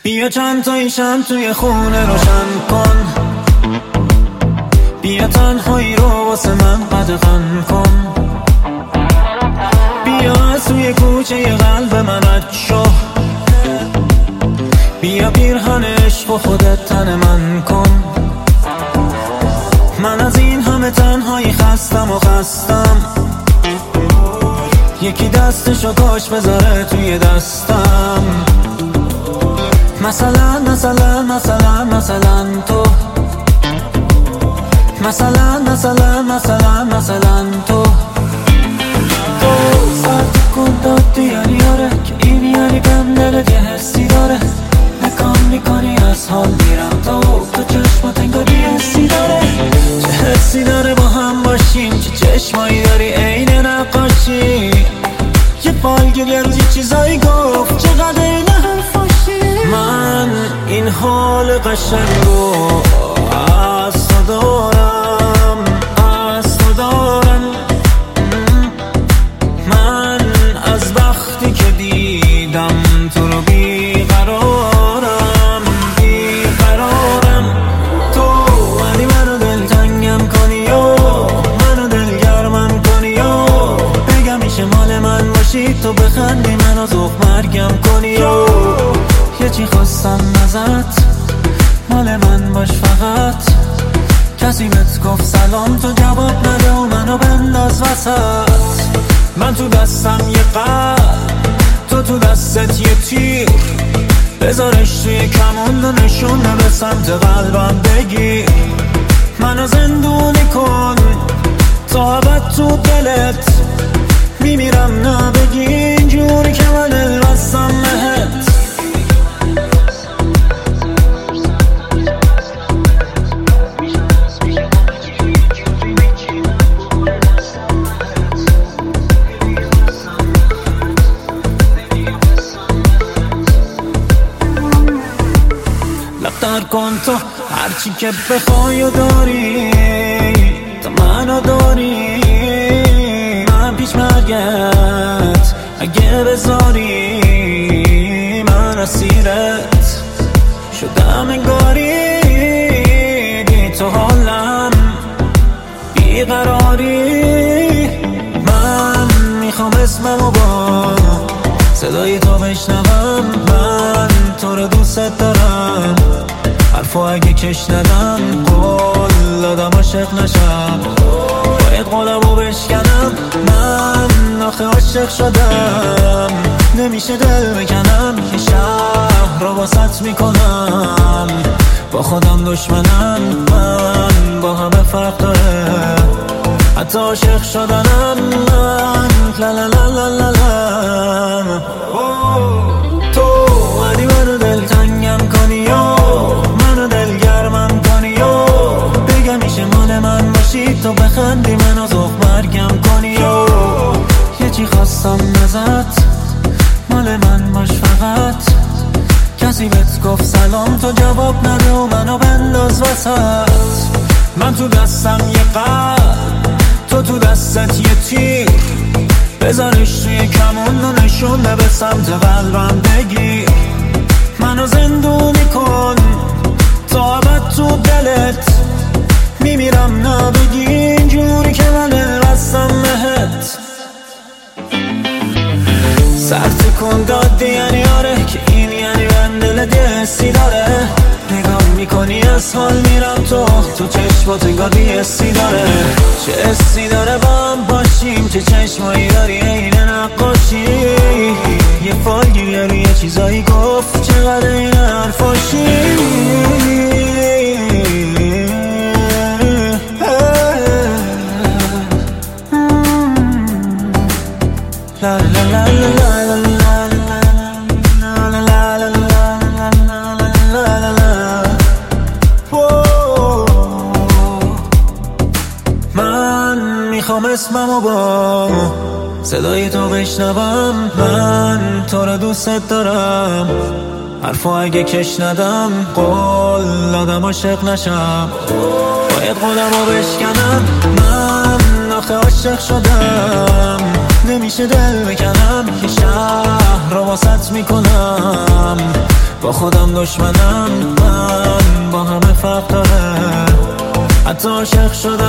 بیا چند تایی شم توی خونه روشن کن، بیا تنهایی رو واسه من قدغن کن، بیا از توی کوچه ی قلب من رد شو، بیا پیرهن عشق و خودت تن من کن. من از این همه تنهایی خستم و خستم، یکی دستشو کاش بذاره توی دستم. مثلا مثلا مثلا مثلا تو، مثلا مثلا مثلا مثلا تو سرد کن دادی یعنی آره که این یعنی بهم دلت یه حسی داره، نکام میکنی از حال میرم تو چشمات انگار یه حسی داره. چه حسی داره با هم باشیم، چه چشمایی داری عین نقاشی، یه فالگیر یه روز یه چیزایی گفت چقدر این حرفاشی. من این حال قشنگو از تو دارم، از تو دارم. من از وقتی که دیدم تو رو بیقرارم، بیقرارم. تو ولی منو دلتنگم کنی و منو دلگرمم کنی و بگم میشه مال من باشی، تو بخندی منو ذوق مرگم کنی و یه چی خواستم ازت، مال من باش فقط. کسی بهت گفت سلام تو جواب نده و منو بنداز وسط. من تو دستم یه قلب، تو دستت یه تیر، بذارش توی کمون و نشونه به سمت قلبم بگیر. منو زندونی کن تا ابد تو دلت، میمیرم نبگی اینجوری که من الوستم بهت. لفتر کن تو هرچی که بخوای و داری، تو منو داری. من پیش مرگت اگه بذاری، من اسیرت شدم انگاری. بی تو حالم بیقراری. من میخوام اسممو با صدای تو بشنوم، من تو رو دوست دارم. حرفو اگه کش ندم قول دادم عاشق نشم، باید قولمو بشکنم. من آخه عاشق شدم، نمیشه دل بکنم. یه شهر رو واسط میکنم، با خودم دشمنم. من با همه فرق داره، حتی عاشق شدنم. من لا لا لا لا لا لا. تو ولی منو دلتنگم کنی و منو دلگرمم کنی و بگم میشه مال من باشی، تو بخندی منو ذوق مرگم کنی و یه چی خواستم ازت، مال من باش فقط. کسی بهت گفت سلام تو جواب نده و منو بنداز وسط. من تو دستم یه قلب، تو دستت یه تیر، بذارش توی کمون و نشونه به سمت قلبم بگیر. منو زندونی کن تا ابد تو دلت، میمیرم نبگی اینجوری که من الوستم بهت. سرد کن دادی یعنی آره که این یعنی من دلت یه حسی داره، نگاه میکنی از حال میرم تو چشمات انگار یه حسی داره. چه حسی داره با هم باشیم، چه چشمایی داری عین نقاشی، یه فالگیر روی یه چیزایی گفت چقدر این حرفاشی. لا لا لا لا لا. میخوام اسممو با صدای تو بشنوم، من تو رو دوست دارم. حرفو اگه کش ندم قول دادم عاشق نشم، باید قولمو بشکنم. من آخه عاشق شدم، نمیشه دل بکنم. یه شهر رو واسط میکنم، با خودم دشمنم، من با همه فرق داره. حتی عاشق شدم